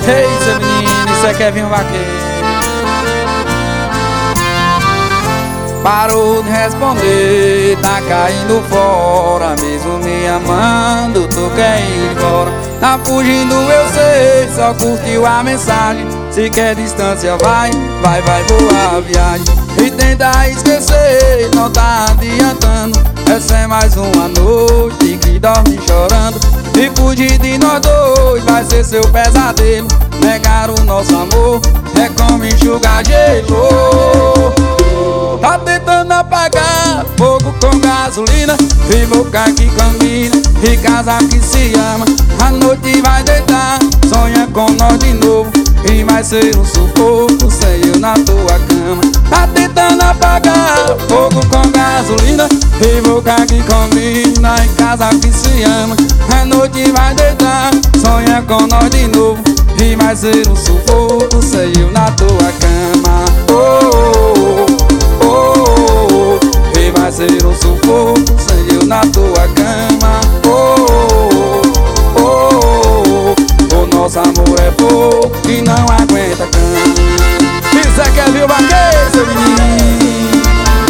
Ei, seu menino, isso é Kevin Vaqueiro. Parou de responder, tá caindo fora. Mesmo me amando, tu quer ir embora. Tá fugindo, eu sei, só curtiu a mensagem. Se quer distância, vai voar a viagem. E tenta esquecer, não tá adiantando. Essa é mais uma noite que dorme chorando. E fugir de nós dois vai ser seu pesadelo. Negar o nosso amor é como enxugar gelo. Tá tentando apagar fogo com gasolina. E boca que combina, e casal que se ama. A noite vai deitar, sonha com nós de novo. E vai ser um sufoco sem eu na tua cama. Tá tentando apagar fogo com gasolina. E boca que combina, e casal que se ama. A noite vai deitar, sonha com nós de novo. E vai ser um sufoco sem eu na tua cama. E vai ser um sufoco sem eu na tua cama. O nosso amor é fogo que não aguenta cama. Isso é Kevin Vaqueiro, seu menino.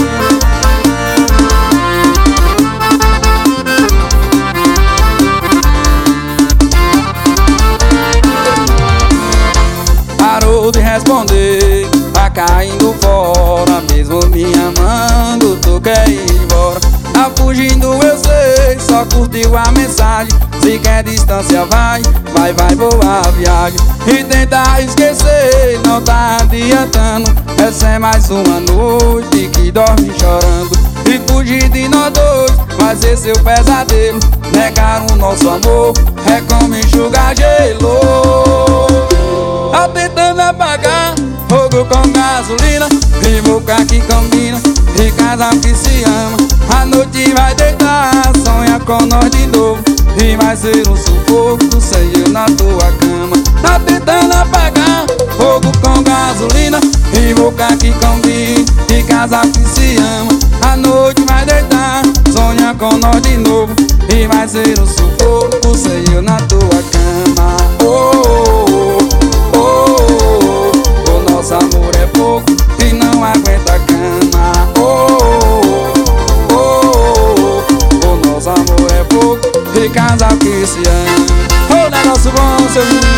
Parou de responder, tá caindo fora. Mesmo me amando, tu quer ir embora. Tá fugindo, eu sei, só curtiu a mensagem. Se quer distância, vai voar a viagem. E tentar esquecer, não tá adiantando. Essa é mais uma noite que dorme chorando. E fugir de nós dois vai ser seu pesadelo. Negar o nosso amor é como enxugar gelo. Tá tentando apagar fogo com gasolina. E boca que combina, e casal que se ama. A noite vai deitar, sonha com nós de novo. E vai ser um sufoco sem eu na tua cama. Tá tentando apagar fogo com gasolina. E boca que combina, e casal que se ama. A noite vai deitar, sonha com nós de novo. E vai ser um sufoco sem eu na tua cama. O nosso amor é fogo que não aguenta a cama. O nosso amor é fogo e casal que se ama. Ô, negócio bom, seu menino.